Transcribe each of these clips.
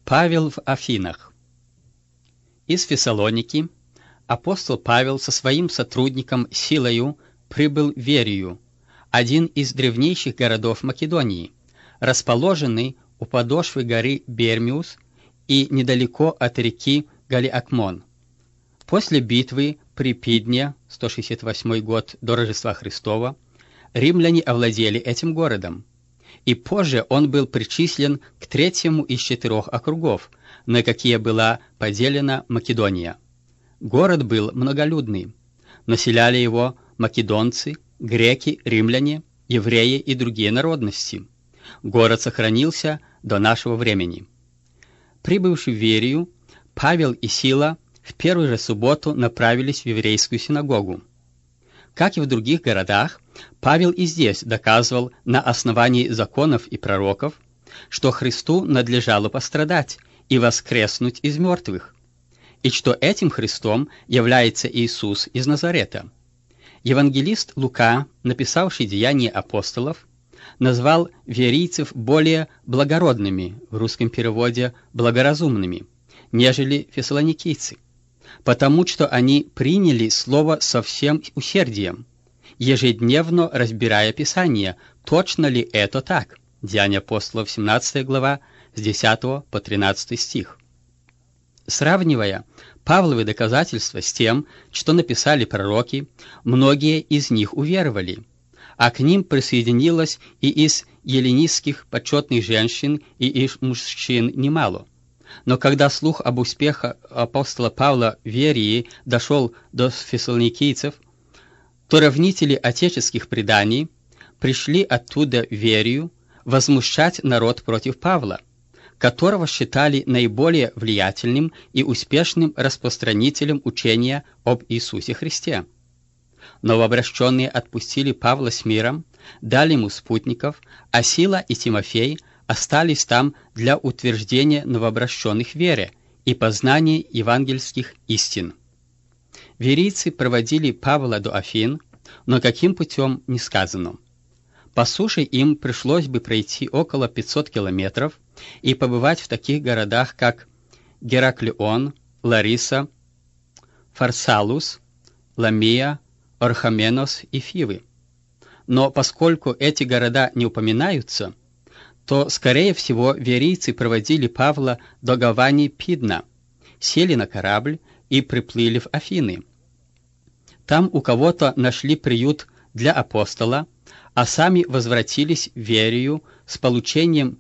Павел в Афинах. Из Фессалоники апостол Павел со своим сотрудником Силою прибыл в Верию, один из древнейших городов Македонии, расположенный у подошвы горы Бермиус и недалеко от реки Галиакмон. После битвы при Пидне, 168 год до Рождества Христова, римляне овладели этим городом, и позже он был причислен к третьему из 4 округов, на какие была поделена Македония. Город был многолюдный. Населяли его македонцы, греки, римляне, евреи и другие народности. Город сохранился до нашего времени. Прибывший в Верию, Павел и Сила в первую же субботу направились в еврейскую синагогу. Как и в других городах, Павел и здесь доказывал на основании законов и пророков, что Христу надлежало пострадать и воскреснуть из мертвых, и что этим Христом является Иисус из Назарета. Евангелист Лука, написавший «Деяния апостолов», назвал верийцев более благородными, в русском переводе «благоразумными», нежели фессалоникийцы, потому что они приняли Слово со всем усердием, ежедневно разбирая Писание, точно ли это так. Деяния апостолов, 17 глава, с 10 по 13 стих. Сравнивая Павловы доказательства с тем, что написали пророки, многие из них уверовали, а к ним присоединилось и из эллинистских почетных женщин, и из мужчин немало. Но когда слух об успехах апостола Павла в Верии дошел до фессалоникийцев, то равнители отеческих преданий пришли оттуда в Верию возмущать народ против Павла, которого считали наиболее влиятельным и успешным распространителем учения об Иисусе Христе. Новообращенные отпустили Павла с миром, дали ему спутников, а Сила и Тимофей остались там для утверждения новообращенных в вере и познания евангельских истин. Верийцы проводили Павла до Афин, но каким путем не сказано. По суше им пришлось бы пройти около 500 километров и побывать в таких городах, как Гераклион, Лариса, Фарсалус, Ламия, Орхоменос и Фивы. Но поскольку эти города не упоминаются, то, скорее всего, верийцы проводили Павла до гавани Пидна, сели на корабль и приплыли в Афины. Там у кого-то нашли приют для апостола, а сами возвратились в Верию с поручением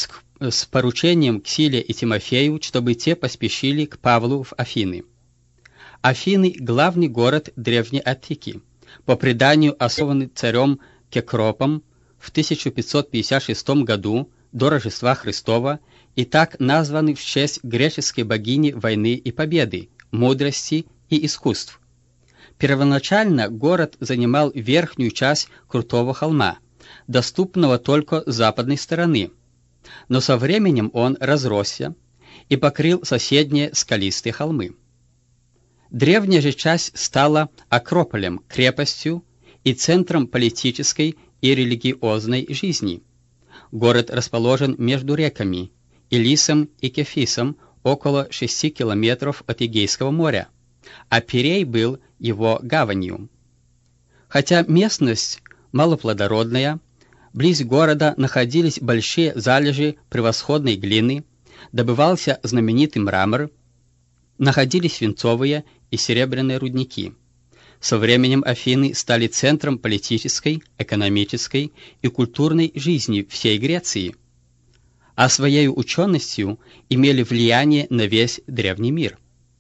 к Силе и Тимофею, чтобы те поспешили к Павлу в Афины. Афины – главный город Древней Аттики, по преданию основанный царем Кекропом в 1556 году до Рождества Христова и так названы в честь греческой богини войны и победы, мудрости и искусств. Первоначально город занимал верхнюю часть крутого холма, доступного только с западной стороны, но со временем он разросся и покрыл соседние скалистые холмы. Древняя же часть стала Акрополем, крепостью и центром политической и религиозной жизни. Город расположен между реками Илисом и Кефисом, около 6 километров от Эгейского моря, а Пирей был его гаванью. Хотя местность малоплодородная, близ города находились большие залежи превосходной глины, добывался знаменитый мрамор, находились свинцовые и серебряные рудники. Со временем Афины стали центром политической, экономической и культурной жизни всей Греции, а своей ученостью имели влияние на весь древний мир.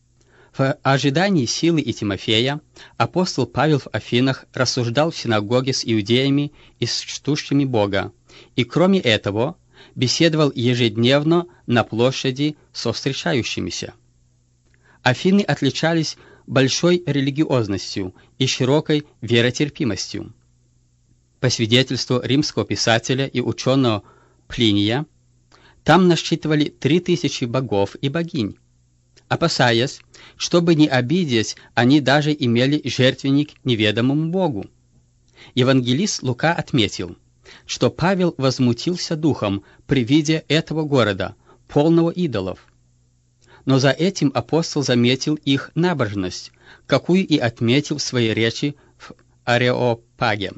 В ожидании Силы и Тимофея апостол Павел в Афинах рассуждал в синагоге с иудеями и с чтущими Бога, и кроме этого беседовал ежедневно на площади со встречающимися. Афины отличались большой религиозностью и широкой веротерпимостью. По свидетельству римского писателя и ученого Плиния, там насчитывали 3000 богов и богинь. Опасаясь, чтобы не обидеть, они даже имели жертвенник неведомому Богу. Евангелист Лука отметил, что Павел возмутился духом при виде этого города, полного идолов. Но за этим апостол заметил их набожность, какую и отметил в своей речи в Ареопаге.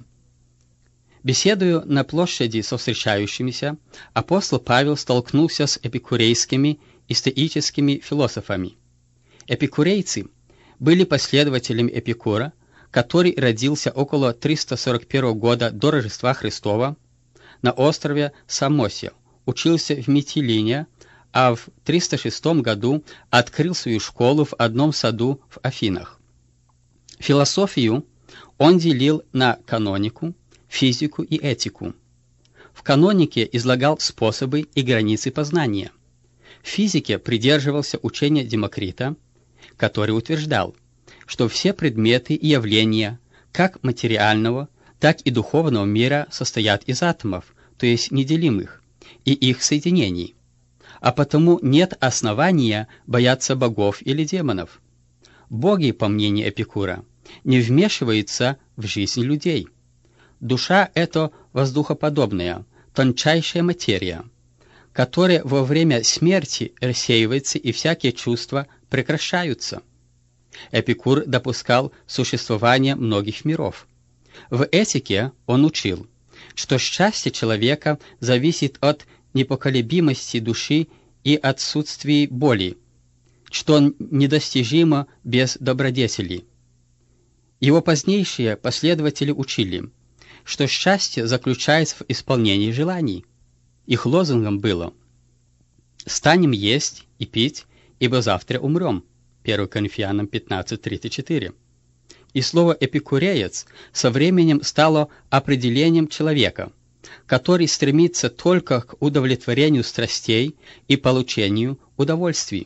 Беседуя на площади со встречающимися, апостол Павел столкнулся с эпикурейскими и стоическими философами. Эпикурейцы были последователями Эпикура, который родился около 341 года до Рождества Христова на острове Самосе, учился в Митилине, а в 306 году открыл свою школу в одном саду в Афинах. Философию он делил на канонику, физику и этику. В канонике излагал способы и границы познания. В физике придерживался учения Демокрита, который утверждал, что все предметы и явления, как материального, так и духовного мира состоят из атомов, то есть неделимых, и их соединений, а потому нет основания бояться богов или демонов. Боги, по мнению Эпикура, не вмешиваются в жизнь людей. Душа — это воздухоподобная, тончайшая материя, которая во время смерти рассеивается и всякие чувства прекращаются. Эпикур допускал существование многих миров. В этике он учил, что счастье человека зависит от непоколебимости души и отсутствия боли, что недостижимо без добродетелей. Его позднейшие последователи учили, что счастье заключается в исполнении желаний. Их лозунгом было «Станем есть и пить, ибо завтра умрем» 1 Коринфянам 15:34. И слово «эпикуреец» со временем стало определением человека, который стремится только к удовлетворению страстей и получению удовольствий.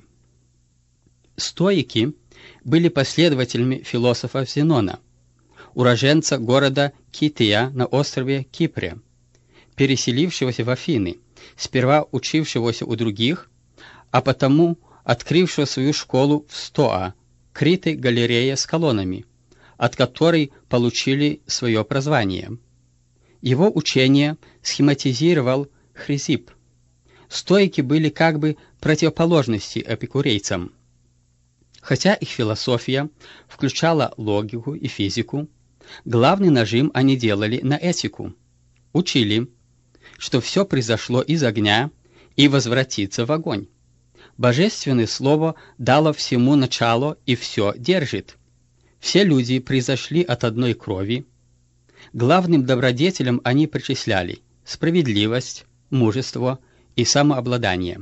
Стоики были последователями философа Зенона, уроженца города Кития на острове Кипре, переселившегося в Афины, сперва учившегося у других, а потому открывшего свою школу в Стоа, крытой галереей с колоннами, от которой получили свое прозвание. Его учение схематизировал Хризипп. Стоики были как бы противоположности эпикурейцам. Хотя их философия включала логику и физику, главный нажим они делали на этику. Учили, что все произошло из огня и возвратится в огонь. Божественное Слово дало всему начало и все держит. Все люди произошли от одной крови. Главным добродетелям они причисляли справедливость, мужество и самообладание.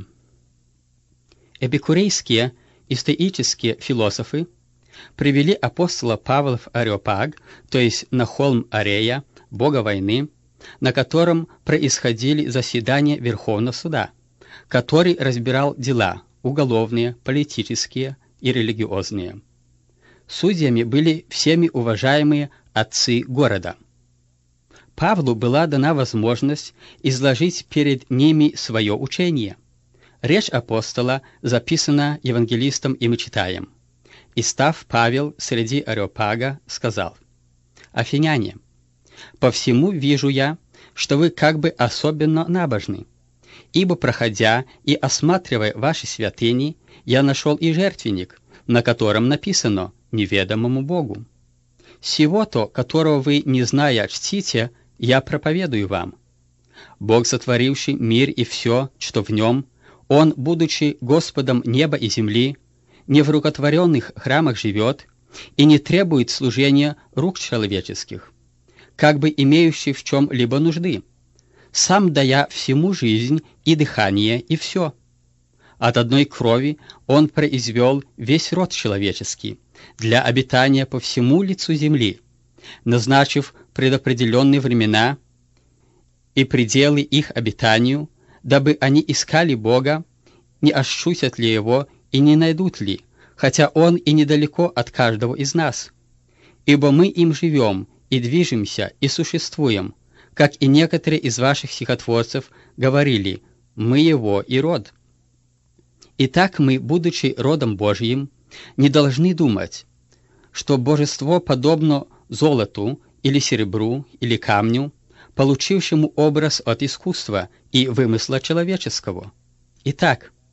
Эпикурейские и стоические философы привели апостола Павла в Ареопаг, то есть на холм Арея, бога войны, на котором происходили заседания Верховного суда, который разбирал дела уголовные, политические и религиозные. Судьями были всеми уважаемые отцы города. Павлу была дана возможность изложить перед ними свое учение. Речь апостола записана евангелистом, и мы читаем. «И став Павел среди Ареопага, сказал: Афиняне, по всему вижу я, что вы как бы особенно набожны. Ибо, проходя и осматривая ваши святыни, я нашел и жертвенник, на котором написано «Неведомому Богу». Сего-то, которого вы, не зная, чтите, я проповедую вам. Бог, сотворивший мир и все, что в нем, Он, будучи Господом неба и земли, не в рукотворенных храмах живет и не требует служения рук человеческих, как бы имеющий в чем-либо нужды, сам дая всему жизнь и дыхание и все. От одной крови Он произвел весь род человеческий для обитания по всему лицу земли, назначив предопределенные времена и пределы их обитанию, дабы они искали Бога, не ощутят ли Его и не найдут ли, хотя Он и недалеко от каждого из нас. Ибо мы им живем и движемся и существуем, как и некоторые из ваших стихотворцев говорили, мы Его и род. Итак, мы, будучи родом Божьим, не должны думать, что божество подобно золоту или серебру или камню, получившему образ от искусства и вымысла человеческого. Итак,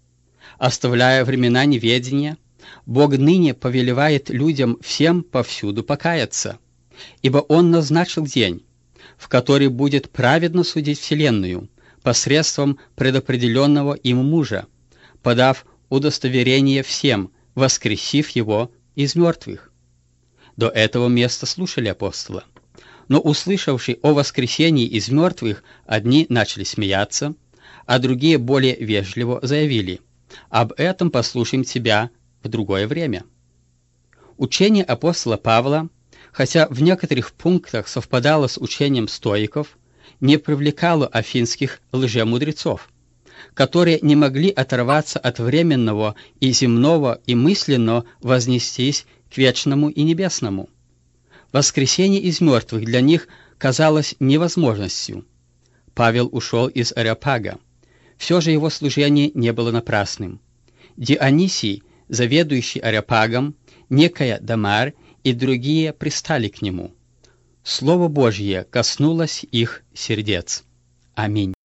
Оставляя времена неведения, Бог ныне повелевает людям всем повсюду покаяться, ибо Он назначил день, в который будет праведно судить вселенную посредством предопределенного им мужа, подав удостоверение всем, воскресив его из мертвых. До этого места слушали апостола. Но, услышавши о воскресении из мертвых, одни начали смеяться, а другие более вежливо заявили: «Об этом послушаем тебя в другое время». Учение апостола Павла, хотя в некоторых пунктах совпадало с учением стоиков, не привлекало афинских лжемудрецов, которые не могли оторваться от временного и земного и мысленно вознестись к вечному и небесному. Воскресение из мертвых для них казалось невозможностью. Павел ушел из Ареопага. Все же его служение не было напрасным. Дионисий, заведующий Ареопагом, некая Дамар и другие пристали к нему. Слово Божье коснулось их сердец. Аминь.